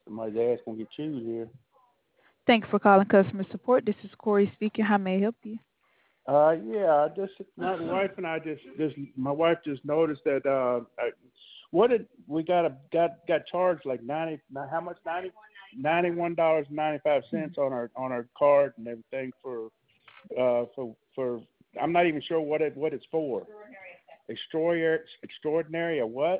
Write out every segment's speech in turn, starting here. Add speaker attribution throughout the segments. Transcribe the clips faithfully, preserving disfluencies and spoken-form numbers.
Speaker 1: My dad's gonna get chewed here.
Speaker 2: Thank you for calling customer support. This is Corey speaking. How may I help you?
Speaker 1: Uh, yeah, I just my wife and I just just my wife just noticed that uh, I, what did we got a got got charged like ninety how much ninety ninety one dollars and ninety five cents on our on our card and everything for uh for for I'm not even sure what it what it's for. Extraordinary extraordinary a what?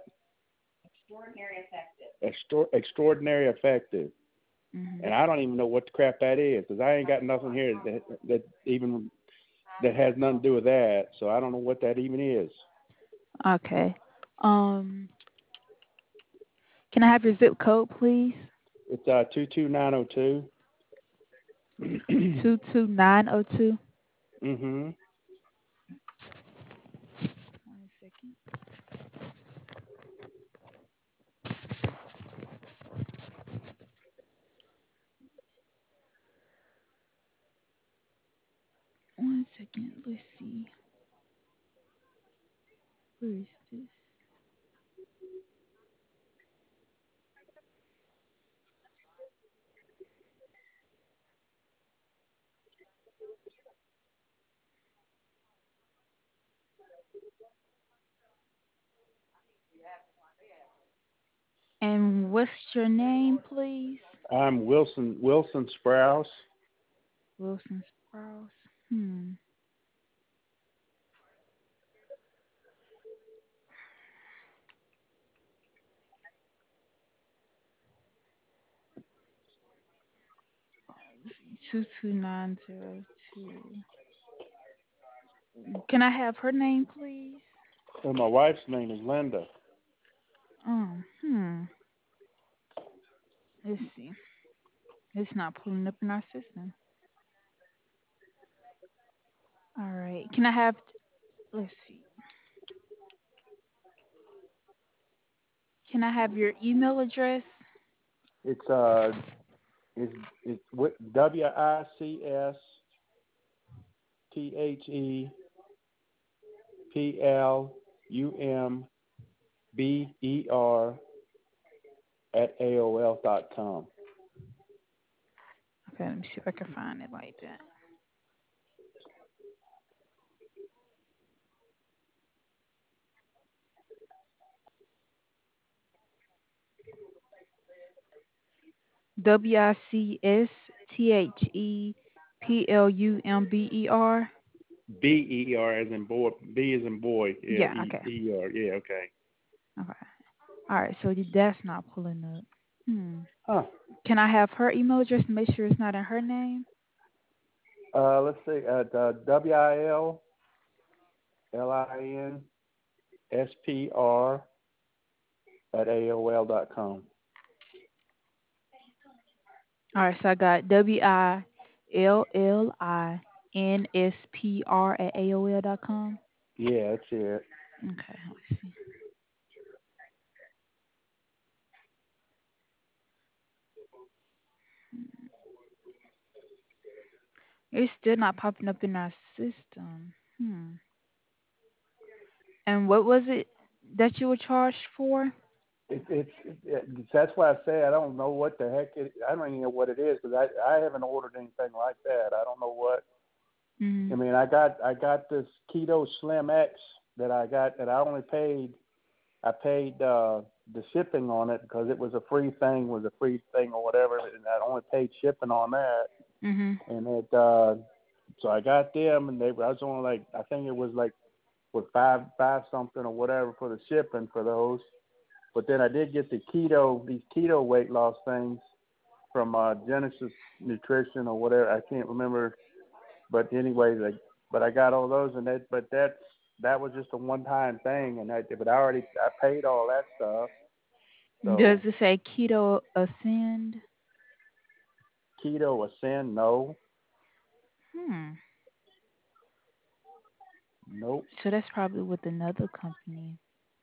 Speaker 1: Extra, extraordinary effective.
Speaker 2: Mm-hmm.
Speaker 1: And I don't even know what the crap that is because I ain't got nothing here that that even that has nothing to do with that. So I don't know what that even is.
Speaker 2: Okay. Um, can I have your zip code, please?
Speaker 1: It's uh two two nine zero two.
Speaker 2: Two two nine zero two.
Speaker 1: Mhm.
Speaker 2: One second. One second. Let's see. Where is this? And what's your name, please?
Speaker 1: I'm Wilson Wilson Sprouse.
Speaker 2: Wilson Sprouse. Hmm. Two two nine zero two. Can I have her name, please?
Speaker 1: And my wife's name is Linda.
Speaker 2: Um. Hmm. Let's see. It's not pulling up in our system. All right. Can I have? Let's see. Can I have your email address?
Speaker 1: It's uh it's it's W I C S T H E P L U M B E R at A O L dot com.
Speaker 2: Okay. Let me see if I can find it like that. W I C S T H E P L U M B E R.
Speaker 1: B E R as in boy. B as in boy. Yeah.
Speaker 2: Yeah.
Speaker 1: E
Speaker 2: Okay.
Speaker 1: E R. Yeah. Okay.
Speaker 2: Okay. All right. So that's not pulling up. Hmm.
Speaker 1: Huh.
Speaker 2: Can I have her email address to make sure it's not in her name?
Speaker 1: Uh, let's see. At uh, W I L L I N S P R at A O L dot com.
Speaker 2: All right. So I got W I L L I N S P R at A O L dot com.
Speaker 1: Yeah, that's it.
Speaker 2: Okay. Let's see. It's still not popping up in our system. Hmm. And what was it that you were charged for?
Speaker 1: It, it's it, that's why I say I don't know what the heck it. I don't even know what it is because I I haven't ordered anything like that. I don't know what.
Speaker 2: Mm-hmm.
Speaker 1: I mean, I got I got this Keto Slim X that I got that I only paid. I paid uh, the shipping on it because it was a free thing, was a free thing or whatever, and I only paid shipping on that.
Speaker 2: Mm-hmm.
Speaker 1: And it uh, so I got them, and they I was only like I think it was like with five five something or whatever for the shipping for those. But then I did get the keto these keto weight loss things from uh, Genesis Nutrition or whatever. I can't remember, but anyway, like but I got all those, and that but that's that was just a one time thing, and that but I already I paid all that stuff.
Speaker 2: Does
Speaker 1: So
Speaker 2: it say keto ascend?
Speaker 1: keto ascend, no,
Speaker 2: Hmm.
Speaker 1: nope.
Speaker 2: So that's probably with another company.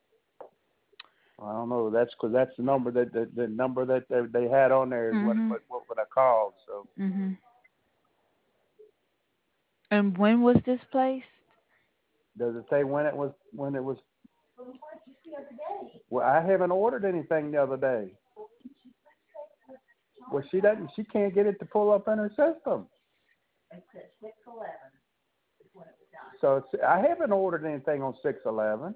Speaker 1: I don't know. That's because that's the number that the, the number that they, they had on there is what
Speaker 2: Mhm.
Speaker 1: what what, what I called. So
Speaker 2: Mhm. And when was this placed?
Speaker 1: does it say when it was when it was? Well, I haven't ordered anything the other day. Well, she doesn't. She can't get it to pull up in her system.
Speaker 3: It's at six eleven.
Speaker 1: So it's, I haven't ordered anything on six eleven.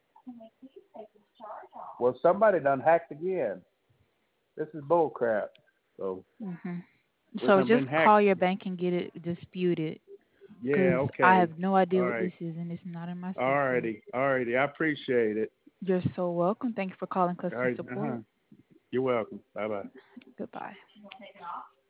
Speaker 1: Well, somebody done hacked again. This is bull crap. So,
Speaker 2: hmm
Speaker 1: we
Speaker 2: So
Speaker 1: done
Speaker 2: just
Speaker 1: been hacked.
Speaker 2: call your bank and get it disputed.
Speaker 1: Yeah,
Speaker 2: Because
Speaker 1: okay.
Speaker 2: I have no idea
Speaker 1: All
Speaker 2: what
Speaker 1: right.
Speaker 2: this is, and it's not in my system.
Speaker 1: All righty. All righty. I appreciate it.
Speaker 2: You're so welcome. Thank you for calling
Speaker 1: All
Speaker 2: customer
Speaker 1: right.
Speaker 2: support.
Speaker 1: Uh-huh. You're welcome. Bye-bye.
Speaker 2: Goodbye.